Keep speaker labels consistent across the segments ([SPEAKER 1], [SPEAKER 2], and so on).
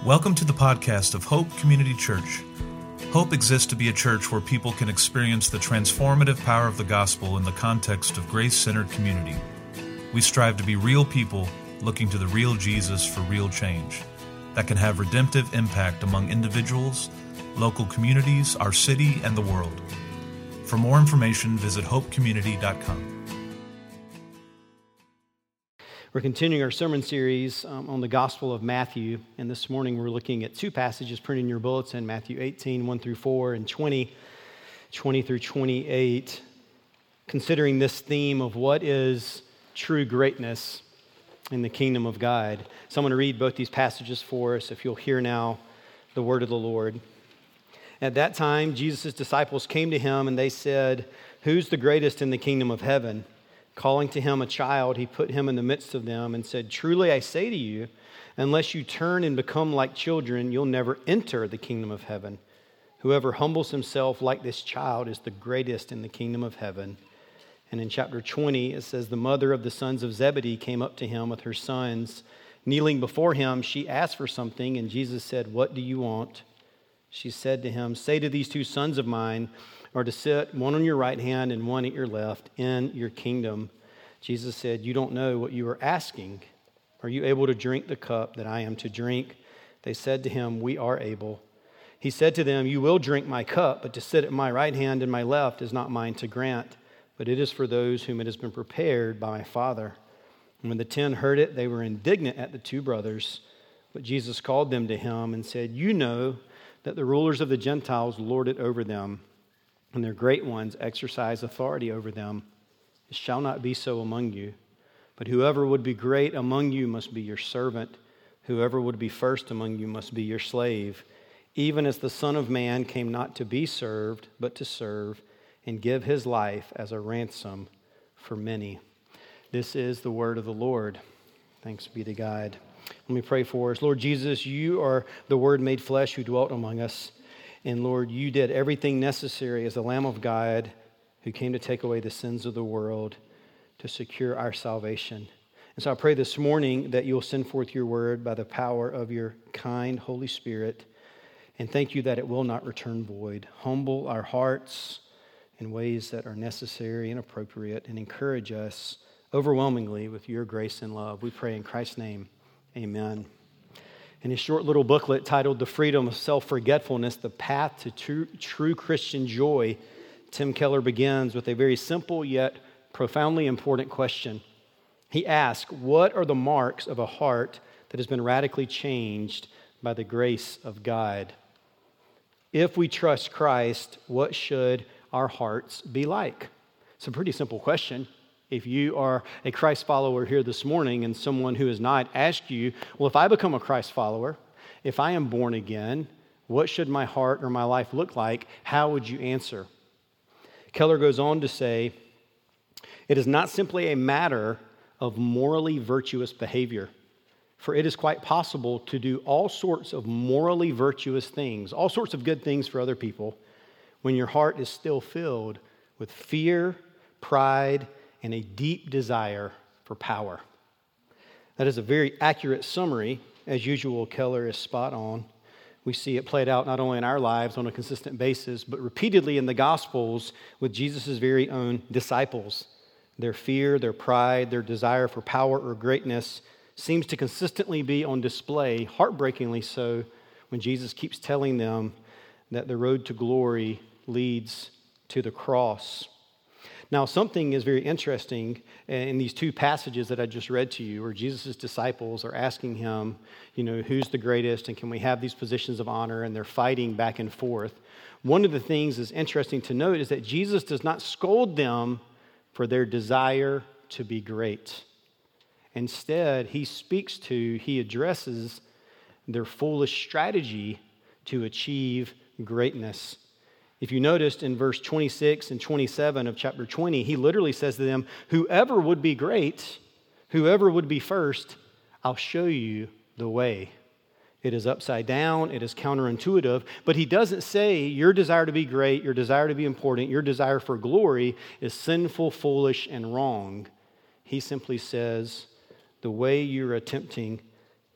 [SPEAKER 1] Welcome to the podcast of Hope Community Church. Hope exists to be a church where people can experience the transformative power of the gospel in the context of grace-centered community. We strive to be real people looking to the real Jesus for real change that can have redemptive impact among individuals, local communities, our city, and the world. For more information, visit hopecommunity.com.
[SPEAKER 2] We're continuing our sermon series on the Gospel of Matthew, and this morning we're looking at two passages printed in your bulletin, Matthew 18, 1 through 4, and 20 through 28, considering this theme of what is true greatness in the kingdom of God. So I'm going to read both these passages for us, if you'll hear now the word of the Lord. At that time, Jesus' disciples came to him, and they said, "Who's the greatest in the kingdom of heaven?" Calling to him a child, he put him in the midst of them and said, "Truly I say to you, unless you turn and become like children, you'll never enter the kingdom of heaven. Whoever humbles himself like this child is the greatest in the kingdom of heaven." And in chapter 20, it says, "The mother of the sons of Zebedee came up to him with her sons. Kneeling before him, she asked for something, and Jesus said, 'What do you want?' She said to him, 'Say to these two sons of mine are to sit, one on your right hand and one at your left, in your kingdom.' Jesus said, 'You don't know what you are asking. Are you able to drink the cup that I am to drink?' They said to him, 'We are able.' He said to them, 'You will drink my cup, but to sit at my right hand and my left is not mine to grant, but it is for those whom it has been prepared by my Father.' And when the 10 heard it, they were indignant at the two brothers. But Jesus called them to him and said, 'You know that the rulers of the Gentiles lord it over them, and their great ones exercise authority over them. It shall not be so among you. But whoever would be great among you must be your servant. Whoever would be first among you must be your slave. Even as the Son of Man came not to be served, but to serve, and give his life as a ransom for many.'" This is the word of the Lord. Thanks be to God. Let me pray for us. Lord Jesus, you are the Word made flesh who dwelt among us. And Lord, you did everything necessary as the Lamb of God who came to take away the sins of the world to secure our salvation. And so I pray this morning that you'll send forth your word by the power of your kind Holy Spirit. And thank you that it will not return void. Humble our hearts in ways that are necessary and appropriate, and encourage us overwhelmingly with your grace and love. We pray in Christ's name. Amen. In his short little booklet titled "The Freedom of Self-Forgetfulness, The Path to True Christian Joy," Tim Keller begins with a very simple yet profoundly important question. He asks, what are the marks of a heart that has been radically changed by the grace of God? If we trust Christ, what should our hearts be like? It's a pretty simple question. If you are a Christ follower here this morning and someone who is not asked you, well, if I become a Christ follower, if I am born again, what should my heart or my life look like? How would you answer? Keller goes on to say, it is not simply a matter of morally virtuous behavior, for it is quite possible to do all sorts of morally virtuous things, all sorts of good things for other people, when your heart is still filled with fear, pride, and a deep desire for power. That is a very accurate summary. As usual, Keller is spot on. We see it played out not only in our lives on a consistent basis, but repeatedly in the Gospels with Jesus' very own disciples. Their fear, their pride, their desire for power or greatness seems to consistently be on display, heartbreakingly so, when Jesus keeps telling them that the road to glory leads to the cross. Now, something is very interesting in these two passages that I just read to you, where Jesus' disciples are asking him, who's the greatest, and can we have these positions of honor, and they're fighting back and forth. One of the things that's interesting to note is that Jesus does not scold them for their desire to be great. Instead, he addresses their foolish strategy to achieve greatness. If you noticed in verse 26 and 27 of chapter 20, he literally says to them, "Whoever would be great, whoever would be first, I'll show you the way." It is upside down, it is counterintuitive, but he doesn't say your desire to be great, your desire to be important, your desire for glory is sinful, foolish, and wrong. He simply says, the way you're attempting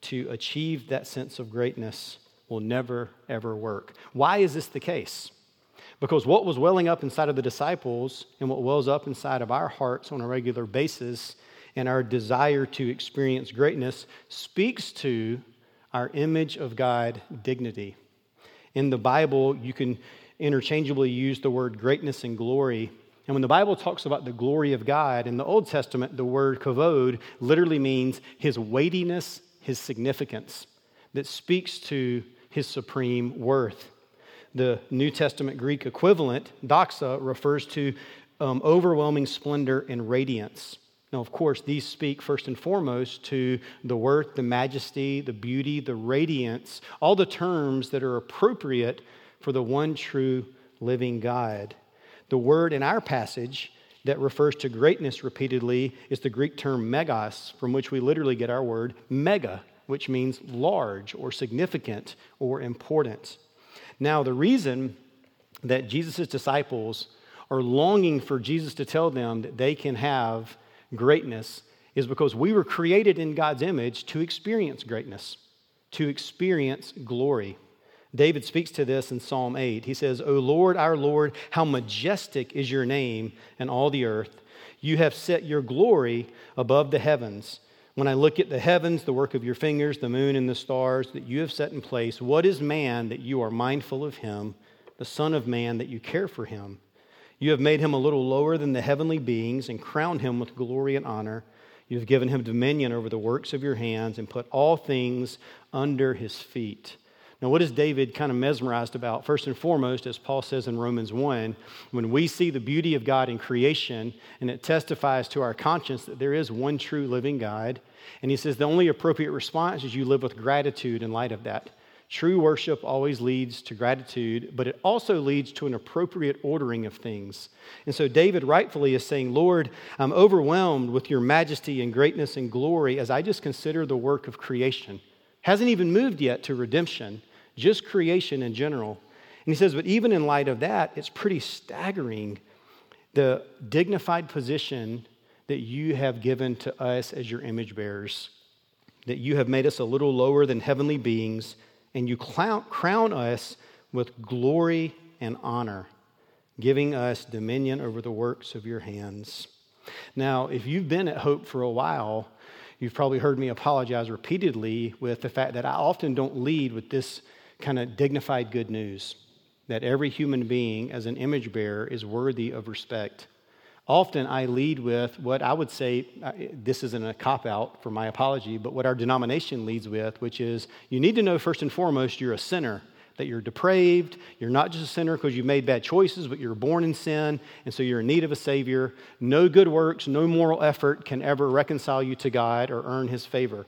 [SPEAKER 2] to achieve that sense of greatness will never, ever work. Why is this the case? Because what was welling up inside of the disciples and what wells up inside of our hearts on a regular basis and our desire to experience greatness speaks to our image of God dignity. In the Bible, you can interchangeably use the word greatness and glory. And when the Bible talks about the glory of God, in the Old Testament, the word kavod literally means his weightiness, his significance, that speaks to his supreme worth. The New Testament Greek equivalent, doxa, refers to overwhelming splendor and radiance. Now, of course, these speak first and foremost to the worth, the majesty, the beauty, the radiance, all the terms that are appropriate for the one true living God. The word in our passage that refers to greatness repeatedly is the Greek term megas, from which we literally get our word mega, which means large or significant or important. Now, the reason that Jesus' disciples are longing for Jesus to tell them that they can have greatness is because we were created in God's image to experience greatness, to experience glory. David speaks to this in Psalm 8. He says, "O Lord, our Lord, how majestic is your name in all the earth. You have set your glory above the heavens. When I look at the heavens, the work of your fingers, the moon and the stars that you have set in place, what is man that you are mindful of him, the Son of Man that you care for him? You have made him a little lower than the heavenly beings and crowned him with glory and honor. You have given him dominion over the works of your hands and put all things under his feet." Now, what is David kind of mesmerized about? First and foremost, as Paul says in Romans 1, when we see the beauty of God in creation, and it testifies to our conscience that there is one true living God, and he says the only appropriate response is you live with gratitude in light of that. True worship always leads to gratitude, but it also leads to an appropriate ordering of things. And so David rightfully is saying, "Lord, I'm overwhelmed with your majesty and greatness and glory as I just consider the work of creation." Hasn't even moved yet to redemption. Just creation in general. And he says, but even in light of that, it's pretty staggering the dignified position that you have given to us as your image bearers, that you have made us a little lower than heavenly beings, and you crown us with glory and honor, giving us dominion over the works of your hands. Now, if you've been at Hope for a while, you've probably heard me apologize repeatedly with the fact that I often don't lead with this kind of dignified good news, that every human being as an image bearer is worthy of respect. Often I lead with what I would say, this isn't a cop-out for my apology, but what our denomination leads with, which is you need to know first and foremost you're a sinner, that you're depraved, you're not just a sinner because you made bad choices, but you're born in sin, and so you're in need of a Savior. No good works, no moral effort can ever reconcile you to God or earn His favor.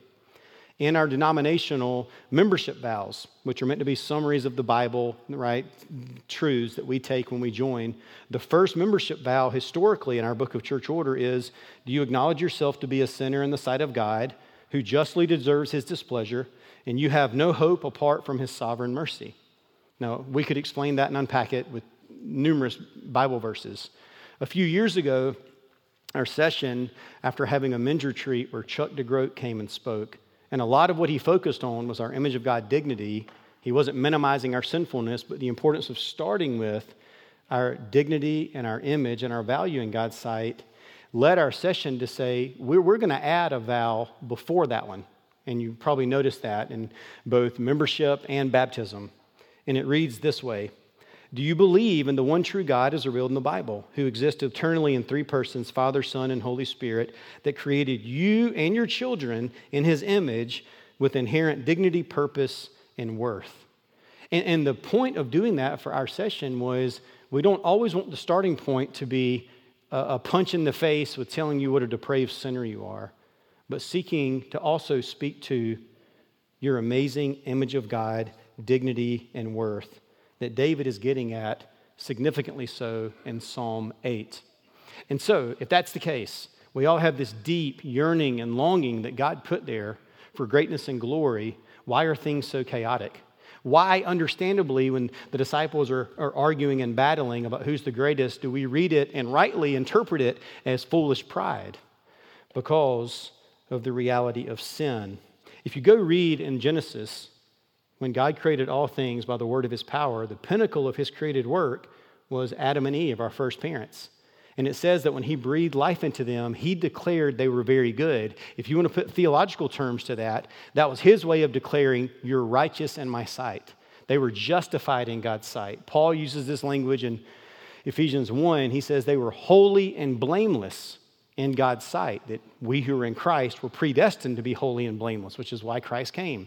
[SPEAKER 2] In our denominational membership vows, which are meant to be summaries of the Bible, right, truths that we take when we join, the first membership vow historically in our book of church order is, do you acknowledge yourself to be a sinner in the sight of God who justly deserves His displeasure, and you have no hope apart from His sovereign mercy? Now, we could explain that and unpack it with numerous Bible verses. A few years ago, our session, after having a men's retreat where Chuck DeGroat came and spoke, and a lot of what he focused on was our image of God dignity. He wasn't minimizing our sinfulness, but the importance of starting with our dignity and our image and our value in God's sight led our session to say, we're going to add a vow before that one. And you probably noticed that in both membership and baptism. And it reads this way: do you believe in the one true God as revealed in the Bible, who exists eternally in three persons, Father, Son, and Holy Spirit, that created you and your children in His image with inherent dignity, purpose, and worth? And the point of doing that for our session was we don't always want the starting point to be a punch in the face with telling you what a depraved sinner you are, but seeking to also speak to your amazing image of God, dignity, and worth that David is getting at, significantly so in Psalm 8. And so, if that's the case, we all have this deep yearning and longing that God put there for greatness and glory. Why are things so chaotic? Why, understandably, when the disciples are arguing and battling about who's the greatest, do we read it and rightly interpret it as foolish pride? Because of the reality of sin. If you go read in Genesis, when God created all things by the word of his power, the pinnacle of his created work was Adam and Eve, our first parents. And it says that when he breathed life into them, he declared they were very good. If you want to put theological terms to that, that was his way of declaring, you're righteous in my sight. They were justified in God's sight. Paul uses this language in Ephesians 1. He says they were holy and blameless in God's sight, that we who are in Christ were predestined to be holy and blameless, which is why Christ came.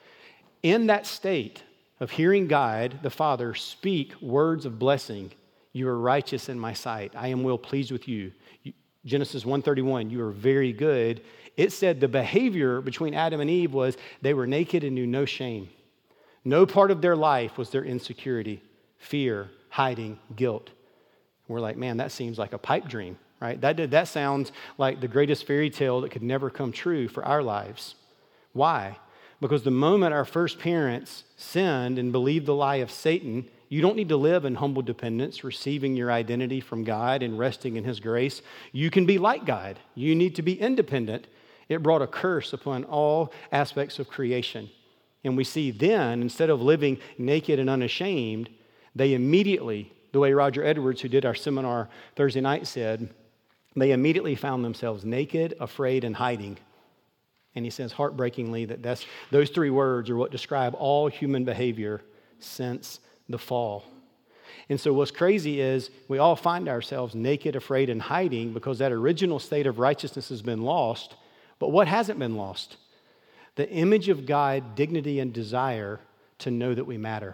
[SPEAKER 2] In that state of hearing God, the Father, speak words of blessing, you are righteous in my sight. I am well pleased with you. Genesis 1:31, you are very good. It said the behavior between Adam and Eve was they were naked and knew no shame. No part of their life was their insecurity, fear, hiding, guilt. We're like, man, that seems like a pipe dream, right? That sounds like the greatest fairy tale that could never come true for our lives. Why? Because the moment our first parents sinned and believed the lie of Satan, you don't need to live in humble dependence, receiving your identity from God and resting in his grace. You can be like God. You need to be independent. It brought a curse upon all aspects of creation. And we see then, instead of living naked and unashamed, they immediately, the way Roger Edwards, who did our seminar Thursday night, said, they immediately found themselves naked, afraid, and hiding. And he says heartbreakingly that those three words are what describe all human behavior since the fall. And so what's crazy is we all find ourselves naked, afraid, and hiding because that original state of righteousness has been lost. But what hasn't been lost? The image of God, dignity, and desire to know that we matter,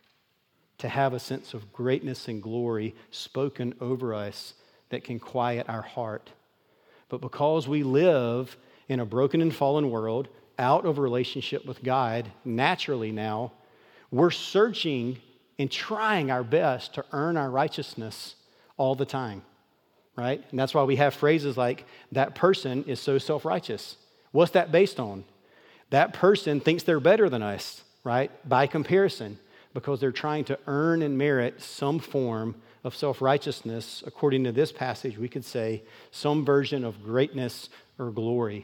[SPEAKER 2] to have a sense of greatness and glory spoken over us that can quiet our heart. But because we live in a broken and fallen world, out of relationship with God, naturally now, we're searching and trying our best to earn our righteousness all the time, right? And that's why we have phrases like, that person is so self-righteous. What's that based on? That person thinks they're better than us, right? By comparison, because they're trying to earn and merit some form of self-righteousness. According to this passage, we could say some version of greatness or glory.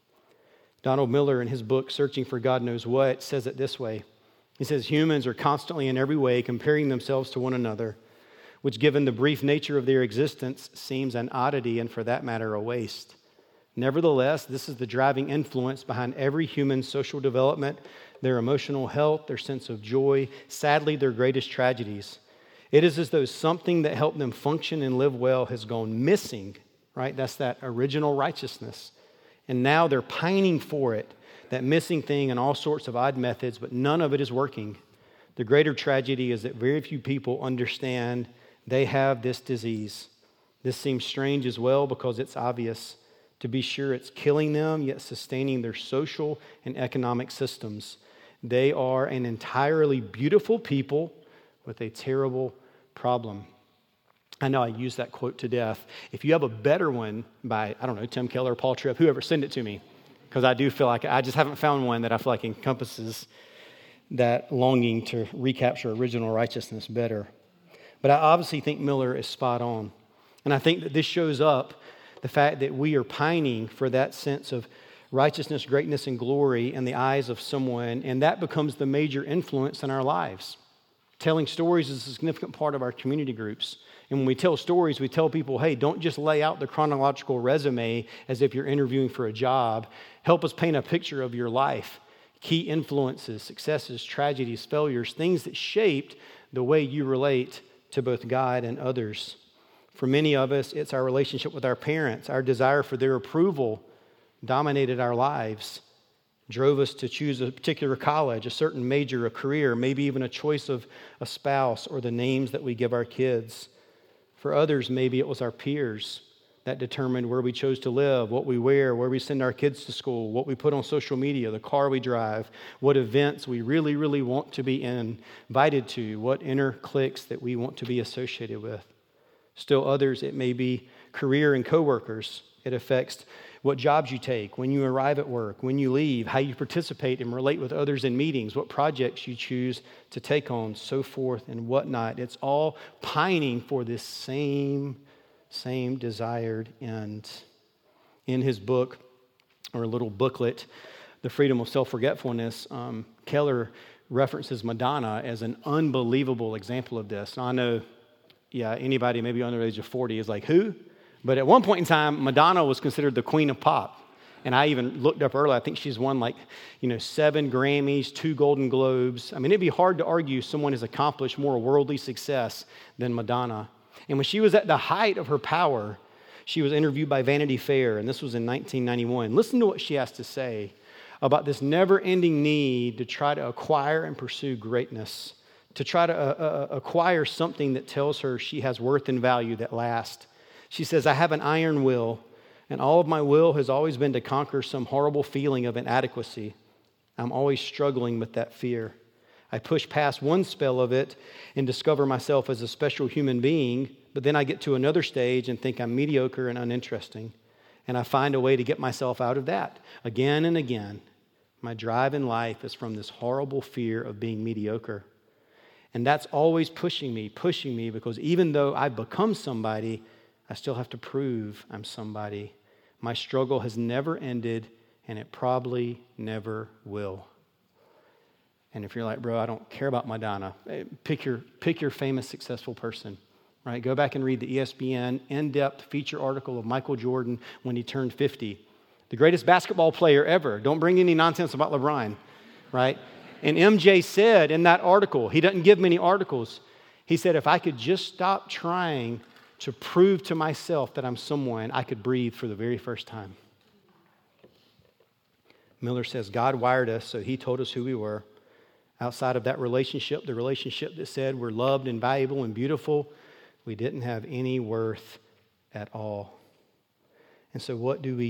[SPEAKER 2] Donald Miller, in his book, Searching for God Knows What, says it this way. He says, humans are constantly in every way comparing themselves to one another, which given the brief nature of their existence seems an oddity and for that matter a waste. Nevertheless, this is the driving influence behind every human's social development, their emotional health, their sense of joy, sadly their greatest tragedies. It is as though something that helped them function and live well has gone missing, right? That's that original righteousness. And now they're pining for it, that missing thing in all sorts of odd methods, but none of it is working. The greater tragedy is that very few people understand they have this disease. This seems strange as well because it's obvious. To be sure, it's killing them, yet sustaining their social and economic systems. They are an entirely beautiful people with a terrible problem. I know I use that quote to death. If you have a better one by, I don't know, Tim Keller, Paul Tripp, whoever, send it to me. Because I do feel like I just haven't found one that I feel like encompasses that longing to recapture original righteousness better. But I obviously think Miller is spot on. And I think that this shows up the fact that we are pining for that sense of righteousness, greatness, and glory in the eyes of someone, and that becomes the major influence in our lives. Telling stories is a significant part of our community groups. And when we tell stories, we tell people, hey, don't just lay out the chronological resume as if you're interviewing for a job. Help us paint a picture of your life. Key influences, successes, tragedies, failures, things that shaped the way you relate to both God and others. For many of us, it's our relationship with our parents. Our desire for their approval dominated our lives, drove us to choose a particular college, a certain major, a career, maybe even a choice of a spouse or the names that we give our kids. For others, maybe it was our peers that determined where we chose to live, what we wear, where we send our kids to school, what we put on social media, the car we drive, what events we really, really want to be invited to, what inner cliques that we want to be associated with. Still others, it may be career and coworkers. It affects what jobs you take, when you arrive at work, when you leave, how you participate and relate with others in meetings, what projects you choose to take on, so forth and whatnot. It's all pining for this same desired end. In his book, or a little booklet, The Freedom of Self-Forgetfulness, Keller references Madonna as an unbelievable example of this. Now, I know, anybody maybe under the age of 40 is like, who? But at one point in time, Madonna was considered the queen of pop. And I even looked up earlier, I think she's won 7 Grammys, 2 Golden Globes. I mean, it'd be hard to argue someone has accomplished more worldly success than Madonna. And when she was at the height of her power, she was interviewed by Vanity Fair, and this was in 1991. Listen to what she has to say about this never-ending need to try to acquire and pursue greatness, to try to acquire something that tells her she has worth and value that lasts. She says, I have an iron will, and all of my will has always been to conquer some horrible feeling of inadequacy. I'm always struggling with that fear. I push past one spell of it and discover myself as a special human being, but then I get to another stage and think I'm mediocre and uninteresting. And I find a way to get myself out of that. Again and again, my drive in life is from this horrible fear of being mediocre. And that's always pushing me, because even though I've become somebody, I still have to prove I'm somebody. My struggle has never ended, and it probably never will. And if you're like, bro, I don't care about Madonna, pick your famous, successful person, right? Go back and read the ESPN in-depth feature article of Michael Jordan when he turned 50. The greatest basketball player ever. Don't bring any nonsense about LeBron, right? And MJ said in that article, he doesn't give many articles, he said, if I could just stop trying to prove to myself that I'm someone, I could breathe for the very first time. Miller says, God wired us, so he told us who we were. Outside of that relationship, the relationship that said we're loved and valuable and beautiful, we didn't have any worth at all. And so what do?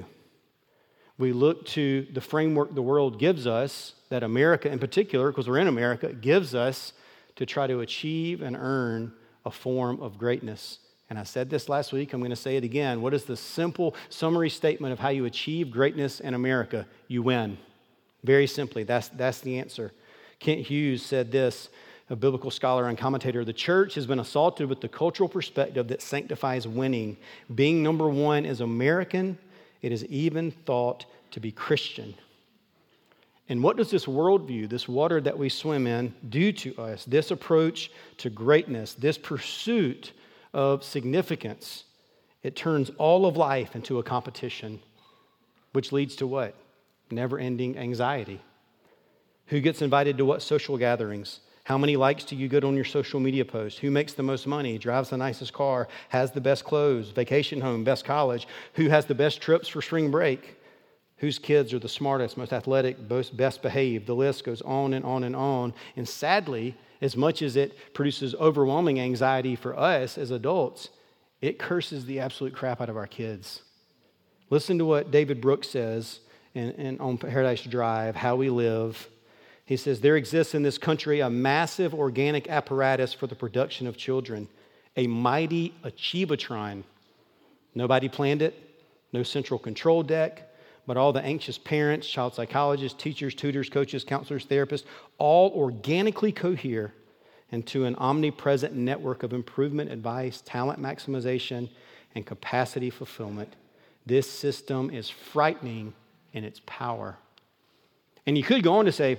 [SPEAKER 2] We look to the framework the world gives us, that America in particular, because we're in America, gives us to try to achieve and earn a form of greatness. And I said this last week, I'm going to say it again. What is the simple summary statement of how you achieve greatness in America? You win. Very simply, that's the answer. Kent Hughes said this, a biblical scholar and commentator, the church has been assaulted with the cultural perspective that sanctifies winning. Being number one is American. It is even thought to be Christian. And what does this worldview, this water that we swim in, do to us? This approach to greatness, this pursuit of significance, it turns all of life into a competition, which leads to what? Never-ending anxiety. Who gets invited to what social gatherings? How many likes do you get on your social media post? Who makes the most money, drives the nicest car, has the best clothes, vacation home, best college? Who has the best trips for spring break? Whose kids are the smartest, most athletic, best behaved? The list goes on and on and on. And sadly, as much as it produces overwhelming anxiety for us as adults, it curses the absolute crap out of our kids. Listen to what David Brooks says on Paradise Drive, How We Live. He says, there exists in this country a massive organic apparatus for the production of children, a mighty achievatron. Nobody planned it, no central control deck, but all the anxious parents, child psychologists, teachers, tutors, coaches, counselors, therapists, all organically cohere into an omnipresent network of improvement, advice, talent maximization, and capacity fulfillment. This system is frightening in its power. And you could go on to say,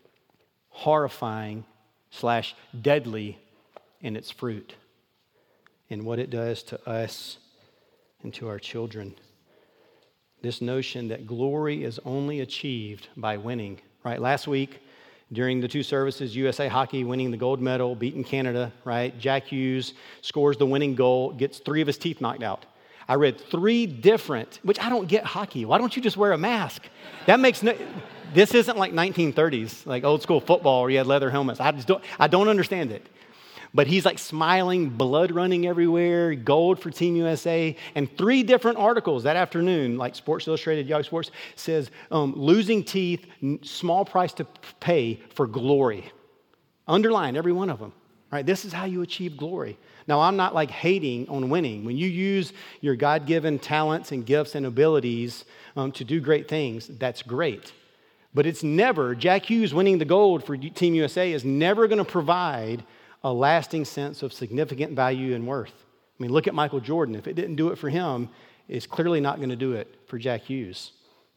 [SPEAKER 2] horrifying / deadly in its fruit, in what it does to us and to our children. This notion that glory is only achieved by winning, right? Last week, during the 2 services, USA Hockey winning the gold medal, beating Canada, right? Jack Hughes scores the winning goal, gets 3 of his teeth knocked out. I read 3 different, which I don't get hockey. Why don't you just wear a mask? That makes no... This isn't like 1930s, like old school football where you had leather helmets. I don't understand it. But he's like smiling, blood running everywhere, gold for Team USA. And 3 different articles that afternoon, like Sports Illustrated, Yahoo Sports, says losing teeth, small price to pay for glory. Underline every one of them. Right? This is how you achieve glory. Now, I'm not like hating on winning. When you use your God-given talents and gifts and abilities to do great things, that's great. But it's never, Jack Hughes winning the gold for Team USA is never going to provide a lasting sense of significant value and worth. I mean, look at Michael Jordan. If it didn't do it for him, it's clearly not going to do it for Jack Hughes.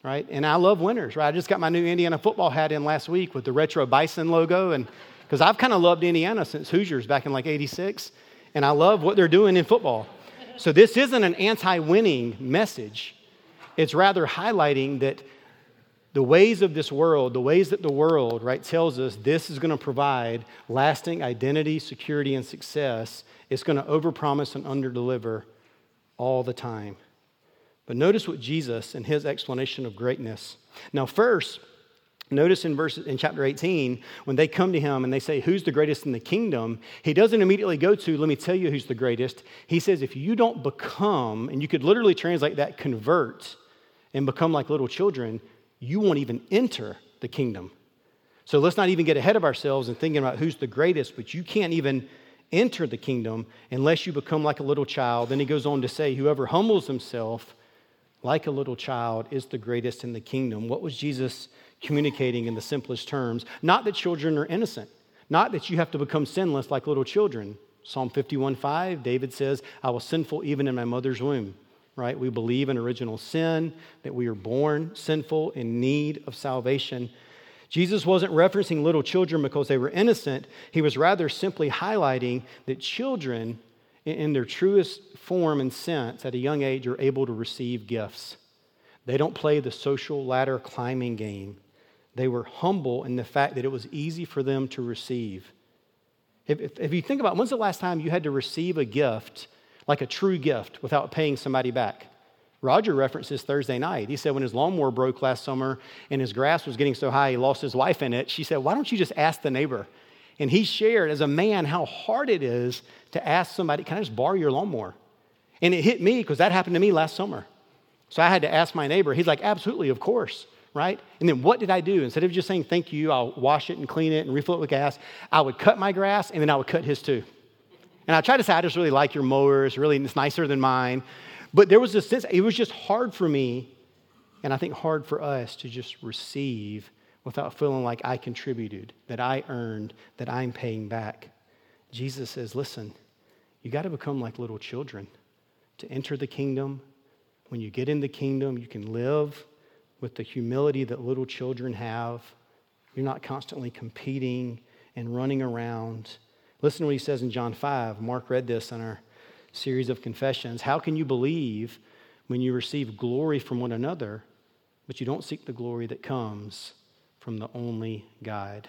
[SPEAKER 2] right? And I love winners, right? I just got my new Indiana football hat in last week with the retro Bison logo, and because I've kind of loved Indiana since Hoosiers back in like 86, and I love what they're doing in football. So this isn't an anti-winning message. It's rather highlighting that the ways of this world, the ways that the world, right, tells us this is going to provide lasting identity, security, and success. It's going to overpromise and underdeliver all the time. But notice what Jesus and his explanation of greatness. Now, first, notice in chapter 18, when they come to him and they say, who's the greatest in the kingdom? He doesn't immediately go to, let me tell you who's the greatest. He says, if you don't become, and you could literally translate that, convert and become like little children, you won't even enter the kingdom. So let's not even get ahead of ourselves and thinking about who's the greatest, but you can't even enter the kingdom unless you become like a little child. Then he goes on to say, whoever humbles himself like a little child is the greatest in the kingdom. What was Jesus communicating in the simplest terms? Not that children are innocent, not that you have to become sinless like little children. Psalm 51:5, David says, I was sinful even in my mother's womb, right? We believe in original sin, that we are born sinful in need of salvation. Jesus wasn't referencing little children because they were innocent. He was rather simply highlighting that children, in their truest form and sense, at a young age, are able to receive gifts. They don't play the social ladder climbing game. They were humble in the fact that it was easy for them to receive. If you think about, when's the last time you had to receive a gift, like a true gift, without paying somebody back? Roger references Thursday night. He said when his lawnmower broke last summer and his grass was getting so high he lost his wife in it, she said, why don't you just ask the neighbor? And he shared as a man how hard it is to ask somebody, can I just borrow your lawnmower? And it hit me because that happened to me last summer. So I had to ask my neighbor. He's like, absolutely, of course, right? And then what did I do? Instead of just saying thank you, I'll wash it and clean it and refill it with gas, I would cut my grass and then I would cut his too. And I tried to say, I just really like your mower. It's nicer than mine. But there was this sense, it was just hard for me, and I think hard for us to just receive without feeling like I contributed, that I earned, that I'm paying back. Jesus says, listen, you got to become like little children to enter the kingdom. When you get in the kingdom, you can live with the humility that little children have. You're not constantly competing and running around. Listen to what he says in John 5. Mark read this in our series of confessions. How can you believe when you receive glory from one another, but you don't seek the glory that comes from the only God?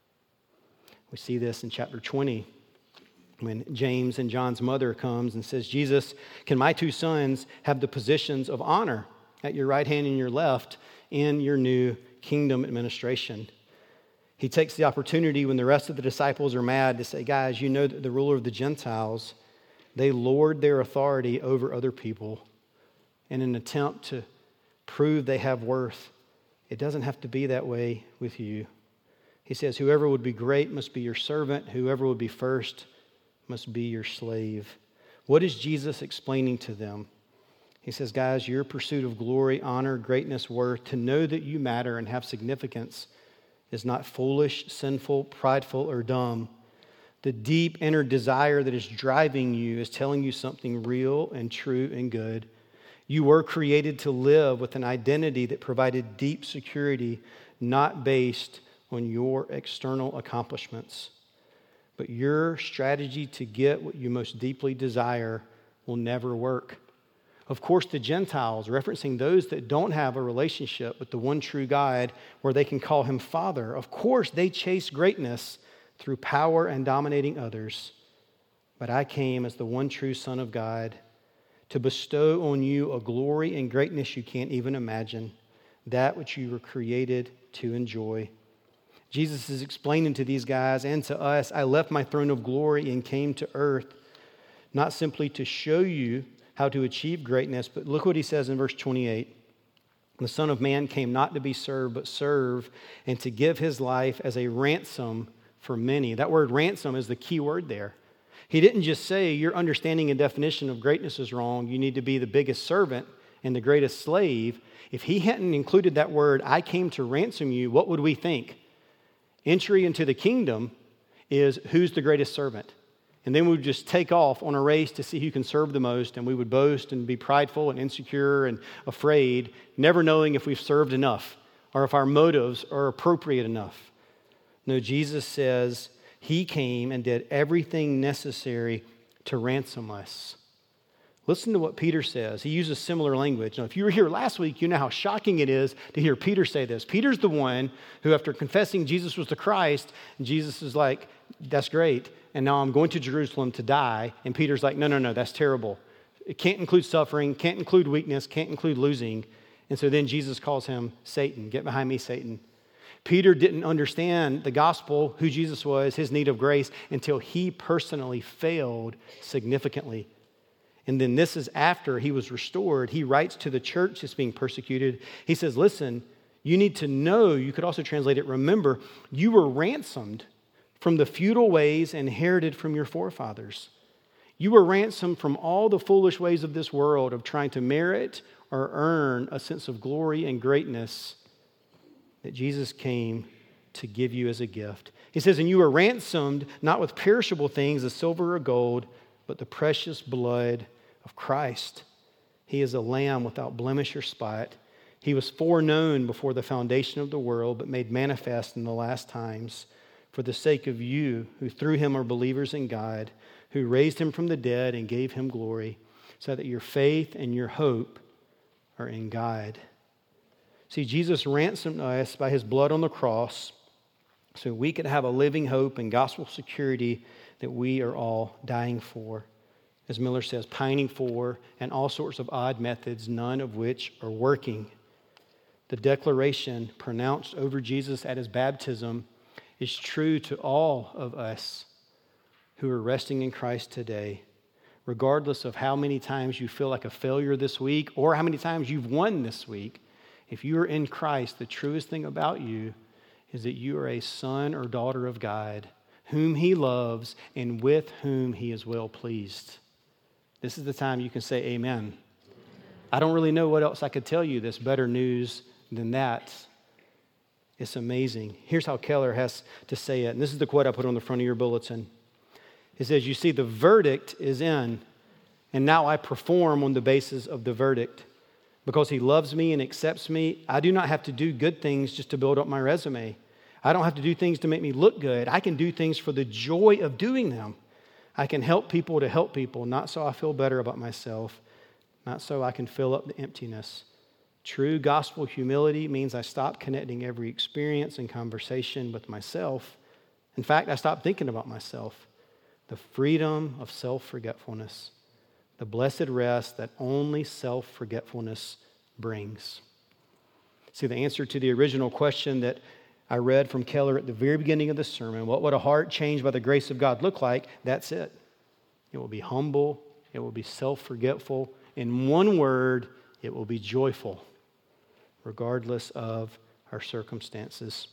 [SPEAKER 2] We see this in chapter 20 when James and John's mother comes and says, Jesus, can my two sons have the positions of honor at your right hand and your left in your new kingdom administration? He takes the opportunity when the rest of the disciples are mad to say, guys, you know that the ruler of the Gentiles, they lord their authority over other people in an attempt to prove they have worth. It doesn't have to be that way with you. He says, whoever would be great must be your servant. Whoever would be first must be your slave. What is Jesus explaining to them? He says, guys, your pursuit of glory, honor, greatness, worth, to know that you matter and have significance is not foolish, sinful, prideful, or dumb. The deep inner desire that is driving you is telling you something real and true and good. You were created to live with an identity that provided deep security, not based on your external accomplishments. But your strategy to get what you most deeply desire will never work. Of course, the Gentiles, referencing those that don't have a relationship with the one true God where they can call him Father, of course, they chase greatness through power and dominating others. But I came as the one true Son of God to bestow on you a glory and greatness you can't even imagine, that which you were created to enjoy. Jesus is explaining to these guys and to us, I left my throne of glory and came to earth, not simply to show you how to achieve greatness, but look what he says in verse 28. The Son of Man came not to be served, but serve, and to give his life as a ransom for many. That word ransom is the key word there. He didn't just say your understanding and definition of greatness is wrong. You need to be the biggest servant and the greatest slave. If he hadn't included that word, I came to ransom you, what would we think? Entry into the kingdom is who's the greatest servant? And then we would just take off on a race to see who can serve the most, and we would boast and be prideful and insecure and afraid, never knowing if we've served enough or if our motives are appropriate enough. No, Jesus says he came and did everything necessary to ransom us. Listen to what Peter says. He uses similar language. Now, if you were here last week, you know how shocking it is to hear Peter say this. Peter's the one who, after confessing Jesus was the Christ, and Jesus is like, that's great, and now I'm going to Jerusalem to die. And Peter's like, no, that's terrible. It can't include suffering, can't include weakness, can't include losing. And so then Jesus calls him Satan. Get behind me, Satan. Peter didn't understand the gospel, who Jesus was, his need of grace, until he personally failed significantly. And then this is after he was restored. He writes to the church that's being persecuted. He says, listen, you need to know, you could also translate it, remember, you were ransomed from the futile ways inherited from your forefathers. You were ransomed from all the foolish ways of this world of trying to merit or earn a sense of glory and greatness that Jesus came to give you as a gift. He says, and you were ransomed not with perishable things as silver or gold, but the precious blood of Christ. He is a lamb without blemish or spot. He was foreknown before the foundation of the world, but made manifest in the last times for the sake of you who through him are believers in God, who raised him from the dead and gave him glory, so that your faith and your hope are in God. See, Jesus ransomed us by his blood on the cross so we could have a living hope and gospel security that we are all dying for. As Miller says, pining for, and all sorts of odd methods, none of which are working. The declaration pronounced over Jesus at his baptism is true to all of us who are resting in Christ today, regardless of how many times you feel like a failure this week or how many times you've won this week. If you are in Christ, the truest thing about you is that you are a son or daughter of God, whom he loves and with whom he is well pleased. This is the time you can say amen. I don't really know what else I could tell you that's better news than that. It's amazing. Here's how Keller has to say it. And this is the quote I put on the front of your bulletin. It says, you see, the verdict is in, and now I perform on the basis of the verdict. Because he loves me and accepts me, I do not have to do good things just to build up my resume. I don't have to do things to make me look good. I can do things for the joy of doing them. I can help people to help people, not so I feel better about myself, not so I can fill up the emptiness. True gospel humility means I stop connecting every experience and conversation with myself. In fact, I stop thinking about myself. The freedom of self-forgetfulness, the blessed rest that only self-forgetfulness brings. See, the answer to the original question that I read from Keller at the very beginning of the sermon, what would a heart changed by the grace of God look like? That's it. It will be humble. It will be self-forgetful. In one word, it will be joyful, regardless of our circumstances.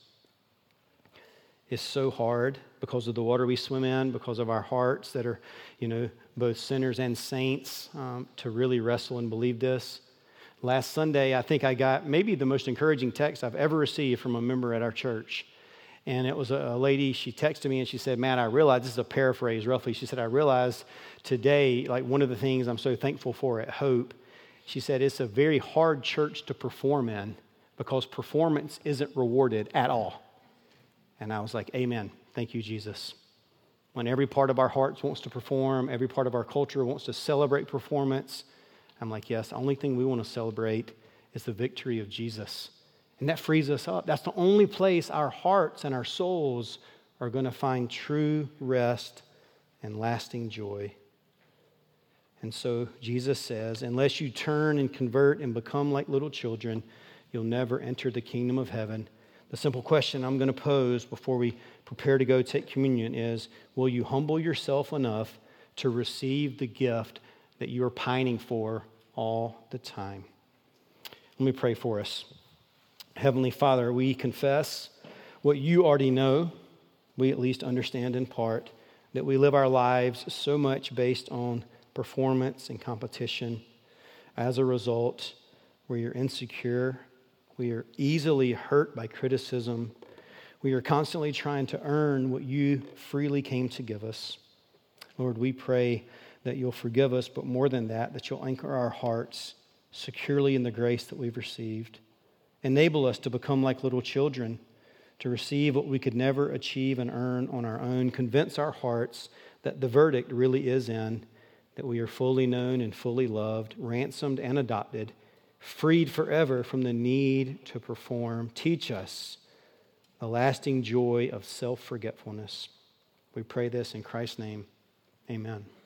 [SPEAKER 2] It's so hard because of the water we swim in, because of our hearts that are, both sinners and saints, to really wrestle and believe this. Last Sunday, I think I got maybe the most encouraging text I've ever received from a member at our church. And it was a lady, she texted me and she said, Matt, I realized, this is a paraphrase roughly, she said, I realized today, like one of the things I'm so thankful for at Hope, she said, it's a very hard church to perform in because performance isn't rewarded at all. And I was like, amen. Thank you, Jesus. When every part of our hearts wants to perform, every part of our culture wants to celebrate performance, I'm like, yes, the only thing we want to celebrate is the victory of Jesus. And that frees us up. That's the only place our hearts and our souls are going to find true rest and lasting joy. And so Jesus says, unless you turn and convert and become like little children, you'll never enter the kingdom of heaven. The simple question I'm going to pose before we prepare to go take communion is, will you humble yourself enough to receive the gift that you are pining for all the time? Let me pray for us. Heavenly Father, we confess what you already know, we at least understand in part, that we live our lives so much based on performance and competition. As a result, we are insecure. We are easily hurt by criticism. We are constantly trying to earn what you freely came to give us. Lord, we pray that you'll forgive us, but more than that you'll anchor our hearts securely in the grace that we've received. Enable us to become like little children, to receive what we could never achieve and earn on our own. Convince our hearts that the verdict really is in, that we are fully known and fully loved, ransomed and adopted, freed forever from the need to perform. Teach us the lasting joy of self-forgetfulness. We pray this in Christ's name. Amen.